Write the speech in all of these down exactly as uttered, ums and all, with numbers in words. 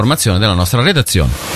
Informazione della nostra redazione.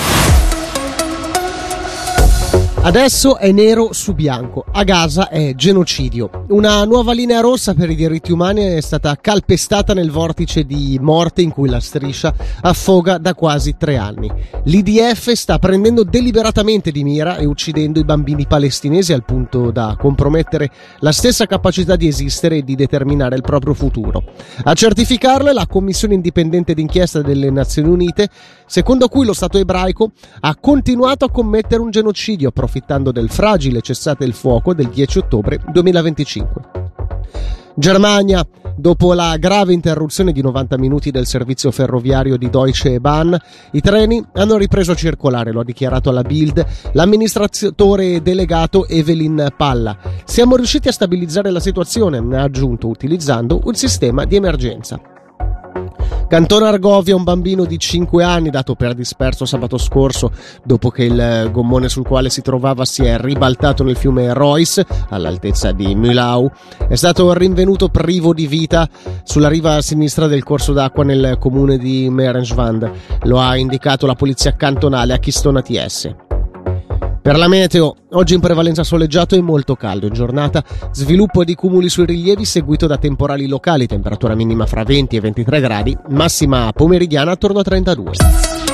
Adesso è nero su bianco. A Gaza è genocidio. Una nuova linea rossa per i diritti umani è stata calpestata nel vortice di morte in cui la striscia affoga da quasi tre anni. L'I D F sta prendendo deliberatamente di mira e uccidendo i bambini palestinesi al punto da compromettere la stessa capacità di esistere e di determinare il proprio futuro. A certificarlo è la Commissione indipendente d'inchiesta delle Nazioni Unite, secondo cui lo Stato ebraico ha continuato a commettere un genocidio approfittando del fragile cessate il fuoco del dieci ottobre duemilaventicinque. Germania, dopo la grave interruzione di novanta minuti del servizio ferroviario di Deutsche Bahn, i treni hanno ripreso a circolare, lo ha dichiarato alla Bild l'amministratore delegato Evelyn Palla. Siamo riusciti a stabilizzare la situazione, ha aggiunto, utilizzando un sistema di emergenza. Canton Argovia, un bambino di cinque anni dato per disperso sabato scorso dopo che il gommone sul quale si trovava si è ribaltato nel fiume Reuss all'altezza di Mühlau, è stato rinvenuto privo di vita sulla riva sinistra del corso d'acqua nel comune di Merenschwand. Lo ha indicato la polizia cantonale a Kistona T S. Per la meteo, oggi in prevalenza soleggiato e molto caldo in giornata, sviluppo di cumuli sui rilievi seguito da temporali locali, temperatura minima fra venti e ventitré gradi, massima pomeridiana attorno a trentadue.